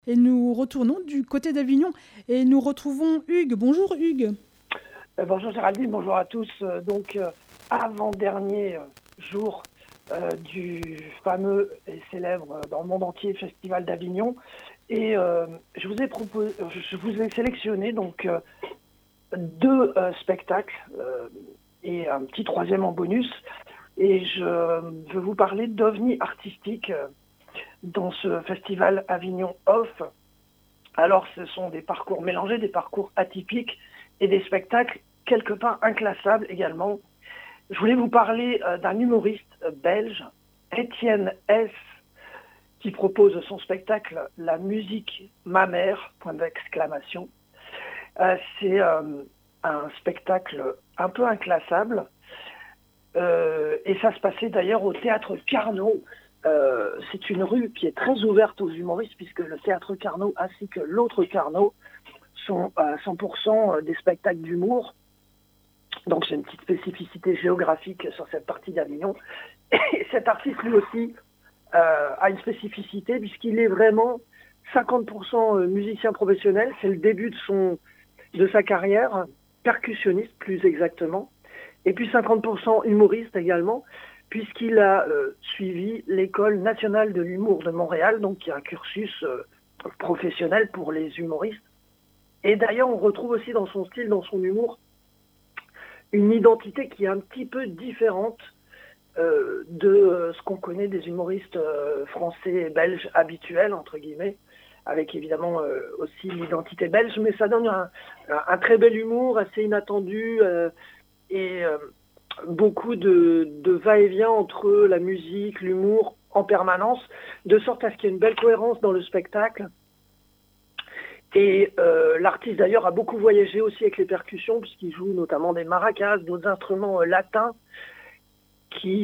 Et nous retournons du côté d'Avignon et nous retrouvons Hugues. Bonjour Hugues. Bonjour Géraldine, bonjour à tous. Avant-dernier jour du fameux et célèbre dans le monde entier Festival d'Avignon. Et je vous ai sélectionné donc deux spectacles et un petit troisième en bonus. Et je veux vous parler d'OVNI artistique dans ce festival Avignon Off. Alors ce sont des parcours mélangés, des parcours atypiques et des spectacles quelque part inclassables également. Je voulais vous parler d'un humoriste belge, Étienne S, qui propose son spectacle La musique, ma mère, point d'exclamation. C'est un spectacle un peu inclassable et ça se passait d'ailleurs au théâtre Carnot. C'est une rue qui est très ouverte aux humoristes puisque le théâtre Carnot ainsi que l'autre Carnot sont à 100% des spectacles d'humour. Donc c'est une petite spécificité géographique sur cette partie d'Avignon. Et cet artiste lui aussi a une spécificité puisqu'il est vraiment 50% musicien professionnel. C'est le début de sa carrière, percussionniste plus exactement. Et puis 50% humoriste également, puisqu'il a suivi l'École nationale de l'humour de Montréal, donc qui a un cursus professionnel pour les humoristes. Et d'ailleurs, on retrouve aussi dans son style, dans son humour, une identité qui est un petit peu différente de ce qu'on connaît des humoristes français et belges habituels, entre guillemets, avec évidemment aussi l'identité belge, mais ça donne un très bel humour, assez inattendu, et beaucoup de va-et-vient entre la musique, l'humour en permanence, de sorte à ce qu'il y ait une belle cohérence dans le spectacle. Et l'artiste d'ailleurs a beaucoup voyagé aussi avec les percussions, puisqu'il joue notamment des maracas, d'autres instruments latins, qui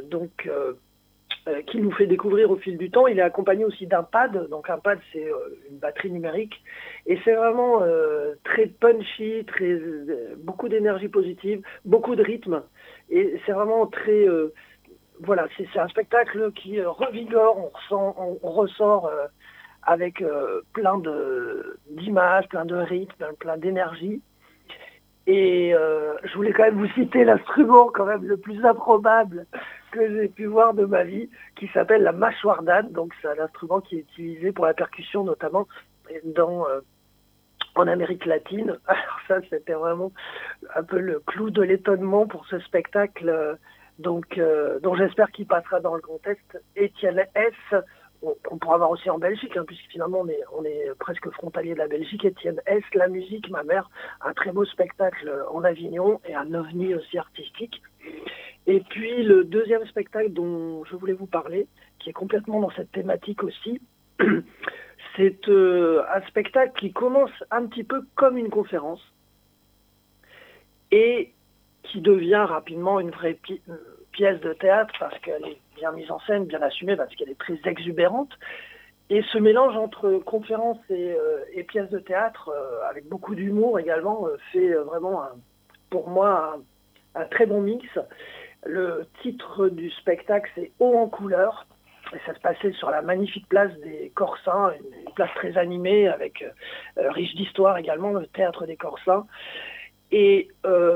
nous fait découvrir au fil du temps. Il est accompagné aussi d'un pad, donc un pad c'est une batterie numérique, et c'est vraiment très punchy, beaucoup d'énergie positive, beaucoup de rythme, et c'est vraiment très... voilà, c'est un spectacle qui revigore, on ressort avec plein d'images, plein de rythmes, plein d'énergie. Et je voulais quand même vous citer l'instrument quand même le plus improbable que j'ai pu voir de ma vie, qui s'appelle la mâchoire d'âne. Donc c'est un instrument qui est utilisé pour la percussion notamment en Amérique latine. Alors ça, c'était vraiment un peu le clou de l'étonnement pour ce spectacle, dont j'espère qu'il passera dans le contexte. Étienne S, on pourra voir aussi en Belgique, hein, puisque finalement on est presque frontalier de la Belgique. Étienne S, La musique, ma mère, un très beau spectacle en Avignon et un ovni aussi artistique. Et puis le deuxième spectacle dont je voulais vous parler, qui est complètement dans cette thématique aussi, c'est un spectacle qui commence un petit peu comme une conférence et qui devient rapidement une vraie pièce de théâtre parce qu'elle est bien mise en scène, bien assumée, parce qu'elle est très exubérante. Et ce mélange entre conférence et pièce de théâtre, avec beaucoup d'humour également, fait vraiment, pour moi, un très bon mix. Le titre du spectacle, c'est Haut en couleur. Et ça se passait sur la magnifique place des Corsins, une place très animée, avec riche d'histoire également, le théâtre des Corsins. Et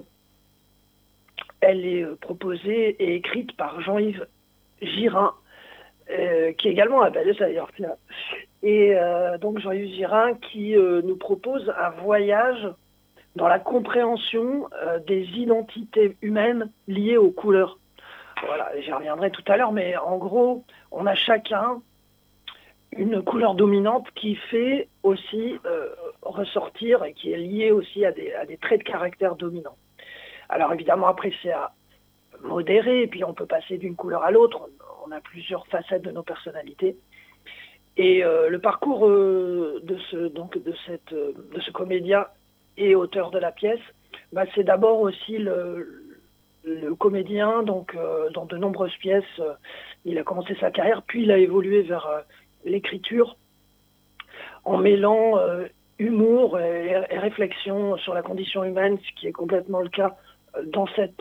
elle est proposée et écrite par Jean-Yves Girin, qui est également un Belge d'ailleurs. Et donc Jean-Yves Girin qui nous propose un voyage dans la compréhension des identités humaines liées aux couleurs. Voilà, j'y reviendrai tout à l'heure, mais en gros, on a chacun une couleur dominante qui fait aussi ressortir et qui est liée aussi à des traits de caractère dominants. Alors évidemment, après, c'est à modérer, et puis on peut passer d'une couleur à l'autre. On a plusieurs facettes de nos personnalités. Et le parcours de ce comédien et auteur de la pièce, c'est d'abord aussi le comédien, donc dans de nombreuses pièces, il a commencé sa carrière, puis il a évolué vers l'écriture en mêlant humour et réflexion sur la condition humaine, ce qui est complètement le cas dans cette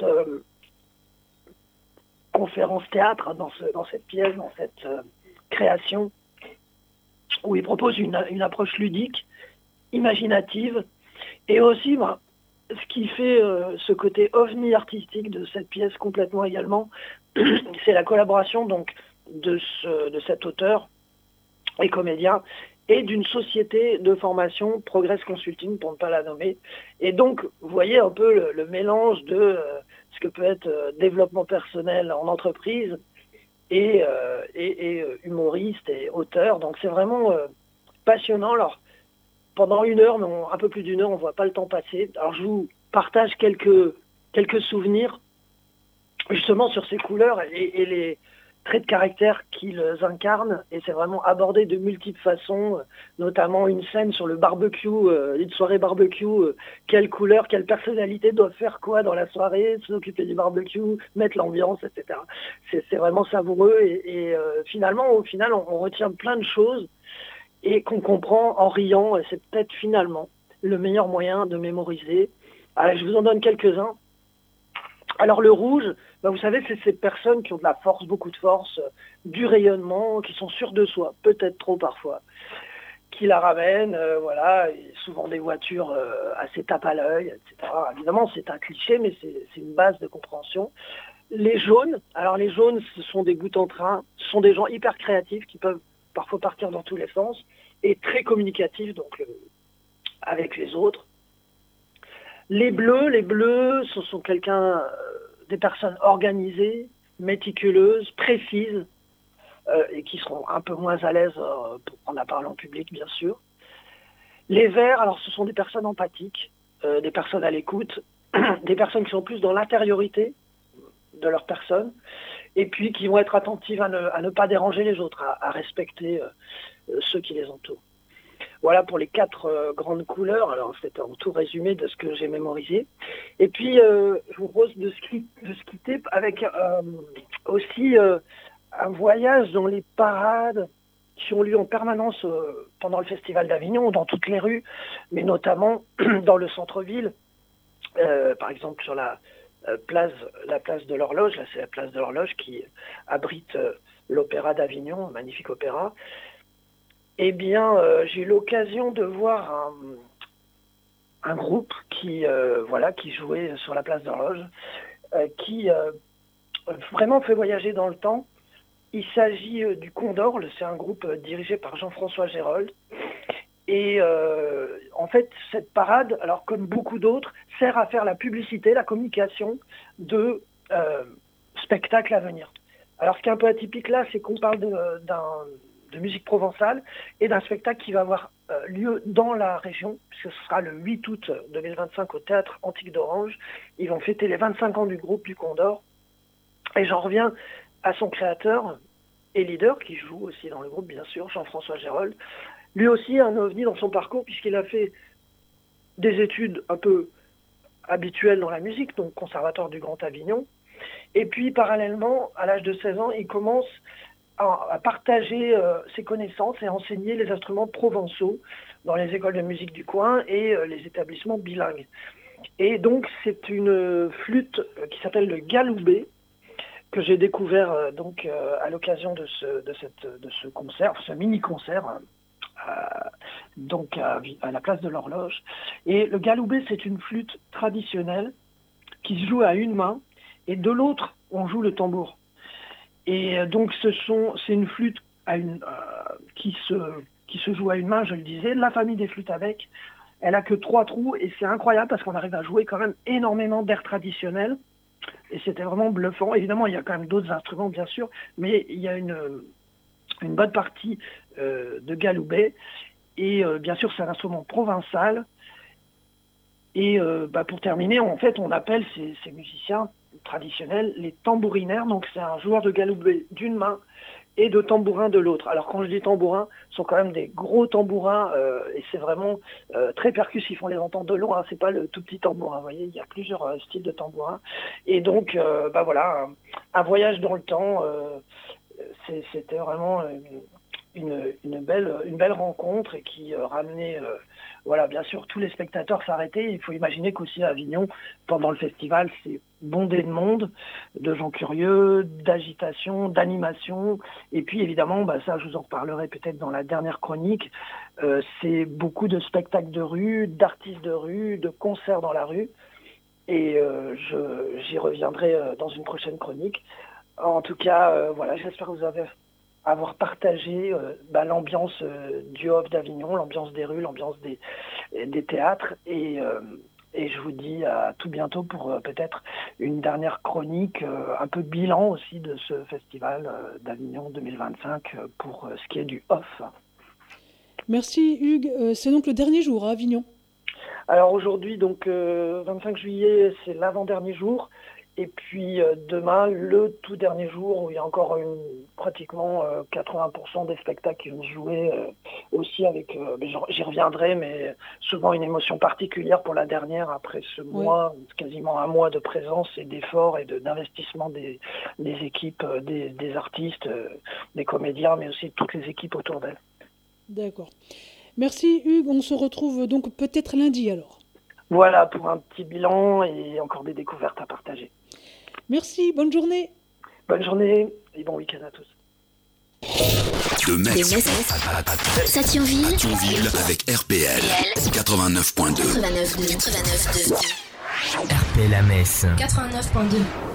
conférence théâtre, dans cette pièce, dans cette création. où il propose une approche ludique, imaginative, et aussi, ce qui fait ce côté ovni artistique de cette pièce complètement également, c'est la collaboration donc de cet auteur et comédien et d'une société de formation, Progress Consulting pour ne pas la nommer. Et donc, vous voyez un peu le mélange de ce que peut être développement personnel en entreprise et humoriste et auteur. Donc c'est vraiment passionnant. Alors, pendant une heure, un peu plus d'une heure, on ne voit pas le temps passer. Alors je vous partage quelques souvenirs justement sur ces couleurs et les traits de caractère qu'ils incarnent. Et c'est vraiment abordé de multiples façons, notamment une scène sur le barbecue, une soirée barbecue. Quelle couleur, quelle personnalité doit faire quoi dans la soirée, s'occuper du barbecue, mettre l'ambiance, etc. C'est vraiment savoureux et finalement, au final, on retient plein de choses et qu'on comprend en riant. Et c'est peut-être finalement le meilleur moyen de mémoriser. Alors, je vous en donne quelques-uns. Alors le rouge, vous savez, c'est ces personnes qui ont de la force, beaucoup de force, du rayonnement, qui sont sûres de soi, peut-être trop parfois, qui la ramènent, voilà, et souvent des voitures assez tape à l'œil, etc. Évidemment, c'est un cliché, mais c'est une base de compréhension. Les jaunes, alors les jaunes, ce sont des gouttes en train, ce sont des gens hyper créatifs qui peuvent parfois partir dans tous les sens, et très communicatifs, donc avec les autres. Les bleus, ce sont des personnes organisées, méticuleuses, précises, et qui seront un peu moins à l'aise pour prendre la parole en public, bien sûr. Les verts, alors ce sont des personnes empathiques, des personnes à l'écoute, des personnes qui sont plus dans l'intériorité de leur personne, et puis qui vont être attentives à ne pas déranger les autres, à respecter ceux qui les entourent. Voilà pour les 4 grandes couleurs. Alors, c'est un tout résumé de ce que j'ai mémorisé. Et puis, je vous propose de se quitter avec aussi un voyage dans les parades qui ont lieu en permanence pendant le Festival d'Avignon, dans toutes les rues, mais notamment dans le centre-ville. Par exemple, sur la place de l'Horloge. Là, c'est la place de l'Horloge qui abrite l'Opéra d'Avignon, un magnifique opéra. Eh bien, j'ai eu l'occasion de voir un groupe qui jouait sur la place d'Horloge, qui vraiment fait voyager dans le temps. Il s'agit du Condor, c'est un groupe dirigé par Jean-François Gérold. Et en fait, cette parade, alors comme beaucoup d'autres, sert à faire la publicité, la communication de spectacles à venir. Alors, ce qui est un peu atypique là, c'est qu'on parle de musique provençale et d'un spectacle qui va avoir lieu dans la région, puisque ce sera le 8 août 2025 au Théâtre Antique d'Orange. Ils vont fêter les 25 ans du groupe du Condor. Et j'en reviens à son créateur et leader, qui joue aussi dans le groupe, bien sûr, Jean-François Gérold. Lui aussi, un ovni dans son parcours, puisqu'il a fait des études un peu habituelles dans la musique, donc Conservatoire du Grand Avignon. Et puis, parallèlement, à l'âge de 16 ans, il commence à partager ses connaissances et à enseigner les instruments provençaux dans les écoles de musique du coin et les établissements bilingues. Et donc, c'est une flûte qui s'appelle le galoubet, que j'ai découvert à l'occasion de ce concert, ce mini-concert, donc à la place de l'Horloge. Et le galoubet, c'est une flûte traditionnelle qui se joue à une main, et de l'autre, on joue le tambour. Et donc, c'est une flûte qui se joue à une main, je le disais. La famille des flûtes avec, elle a que 3 trous, et c'est incroyable parce qu'on arrive à jouer quand même énormément d'airs traditionnels. Et c'était vraiment bluffant. Évidemment, il y a quand même d'autres instruments, bien sûr, mais il y a une bonne partie de galoubet. Et bien sûr, c'est un instrument provençal. Et pour terminer, en fait, on appelle ces musiciens traditionnels les tambourinaires. Donc, c'est un joueur de galoubet d'une main et de tambourin de l'autre. Alors, quand je dis tambourin, ce sont quand même des gros tambourins et c'est vraiment très percussif. On les entend de loin, c'est pas le tout petit tambourin. Vous voyez, il y a plusieurs styles de tambourins. Et donc, voilà, un voyage dans le temps. C'était vraiment une belle rencontre et qui ramenait, voilà, bien sûr, tous les spectateurs s'arrêtaient. Il faut imaginer qu'aussi à Avignon, pendant le festival, c'est bondé de monde, de gens curieux, d'agitation, d'animation. Et puis évidemment, ça je vous en reparlerai peut-être dans la dernière chronique, c'est beaucoup de spectacles de rue, d'artistes de rue, de concerts dans la rue. Et j'y reviendrai dans une prochaine chronique. En tout cas, voilà, j'espère que vous avez avoir partagé l'ambiance du Off d'Avignon, l'ambiance des rues, l'ambiance des théâtres. Et je vous dis à tout bientôt pour peut-être une dernière chronique, un peu bilan aussi de ce festival d'Avignon 2025 pour ce qui est du Off. Merci Hugues. C'est donc le dernier jour à Avignon. Alors aujourd'hui, donc 25 juillet, c'est l'avant-dernier jour. Et puis demain, le tout dernier jour, où il y a encore pratiquement 80% des spectacles qui vont se jouer aussi avec, j'y reviendrai, mais souvent une émotion particulière pour la dernière, après ce mois, quasiment un mois de présence et d'efforts et d'investissement des équipes, des artistes, des comédiens, mais aussi toutes les équipes autour d'elles. D'accord. Merci Hugues, on se retrouve donc peut-être lundi alors. Voilà, pour un petit bilan et encore des découvertes à partager. Merci, bonne journée. Bonne journée et bon week-end à tous. De Metz à Thionville avec RPL 89.2. RPL à Metz 89.2.